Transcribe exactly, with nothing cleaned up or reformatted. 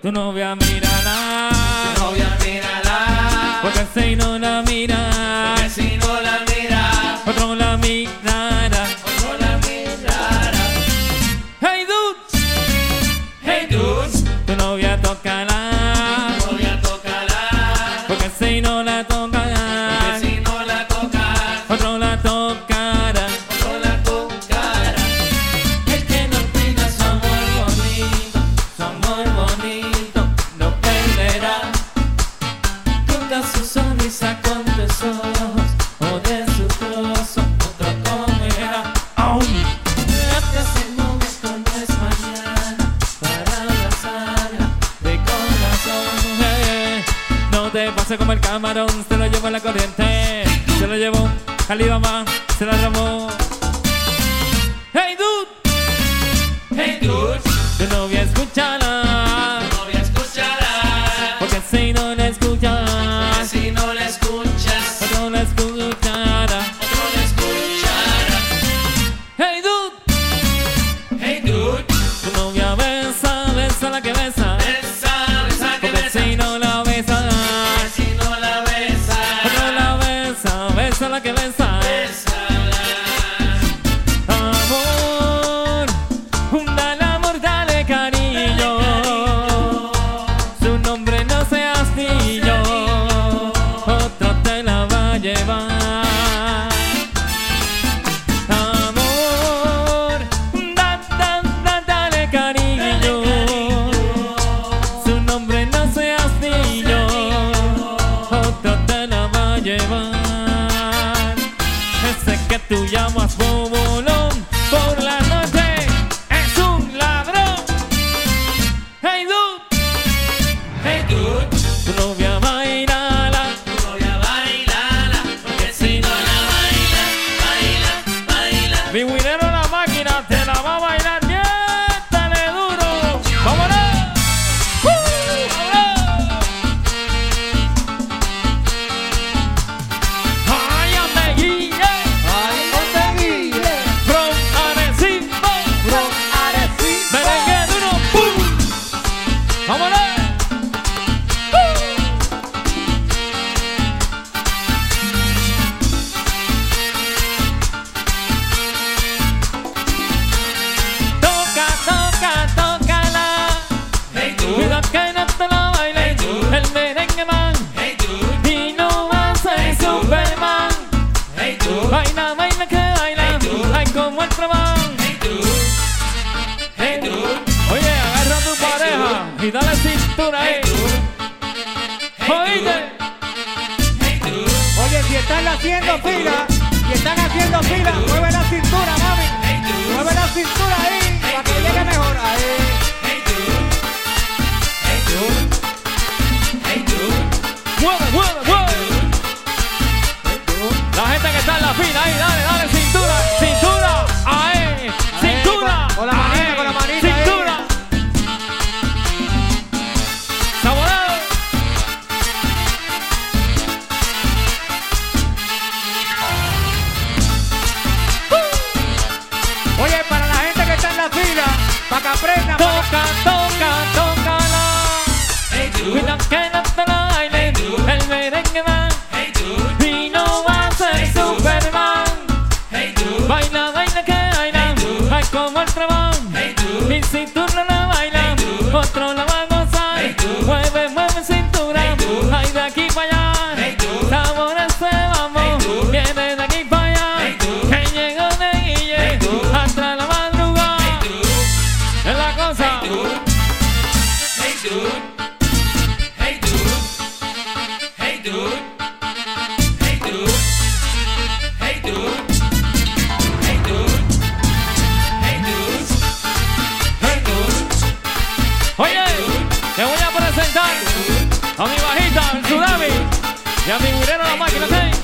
Tu novia mírala, tu novia mírala, porque si no la mira, porque si no la mira, otro la mirará, otro la mirará. Hey dudes, Hey dudes, tu novia tócala, tu novia tócala, porque si no la porque toca, si no la tocas, otro la tocará. otro la tocará. El que no cuida su amor bonito, su amor bonito, no perderá. Nunca su sonrisa con tus ojos, o de su trozo, otro comerá. Oh. Este es el momento, no es mañana, para abrazarla de corazón. Eh, No te pases como el camarón, se lo llevó la corriente, se lo llevó Alibaba, se la robó. Hey dude, Hey dude, tu novia escúchala, tu novia escuchará, porque si no la escuchas, porque si no la escuchas, otro la escuchará. otro la escuchará. Hey dude, Hey dude, tu novia besa, besa la que besa, besa, besa que porque besa, si no la besa, porque si no la besa, otro la besa, besa la que besa. bésala. Amor, dale amor, dale cariño, su nombre no sea astillo, otro te la va a llevar. Amor, da, da, da, dale cariño, su nombre no sea astillo, otro te la va a llevar. Ese que tú llamas bobolón por la noche es un ladrón. Hey dude, Hey dude, tu novia bailala, tu novia bailala, porque si no la baila, baila, baila. mi guinero la máquina te la va a bailar bien, dale duro, vámonos. ¡Uh! ¡Vámonos! Ay, Ameguille, Ay, conseguí, from Arecibo, from Arecibo. merengue duro, ¡pum! ¡Vámonos! Toca, toca, tócala, Hey dude, cuida que no te la baile el merengue man hey dude, y no va a ser Superman. hey dude, Baila, baila que baila, ay como el trabajo. hey dude, hey dude, Oye, agarra a tu pareja y dale cintura ahí. hey dude, Oíste, hey dude, Oye, si están haciendo fila, si están haciendo fila, mueve la cintura, mami. hey dude, Mueve la cintura ahí, para que llegue mejor. Ahí. hey dude, hey dude, hey dude, mueve, mueve, mueve. La gente que está en la fila ahí, dale, dale cintura, cintura, ahí, cintura, con la manita, ahí, con la manita ahí. cintura. Saboreado. Oye, para la gente que está en la fila, para que aprendan. pa' Toca, toca, tócala. hey dude, Cuida que no te la baile el merengue man hey dude, y no va a ser Superman. hey dude, Baila, baila que baila, ay como el trabajo. hey dude, Y si tú no la bailas, otro la va a gozar. Hey, tú. Mueve, mueve cintura, Hey, tú. ay de aquí para allá. Hey, tú. Sabores se vamos, Hey, tú. viene de aquí para allá. Hey, tú. Que llegó de Guille Hey, tú. hasta la madrugada. hey dude, Es la cosa. hey dude, hey dude, hey dude, hey dude, hey dude, hey dude, hey dude, hey dude, hey dude, Oye, te voy a presentar a mi bajita, el tsunami, y a mi guirero la máquina, ¿sí?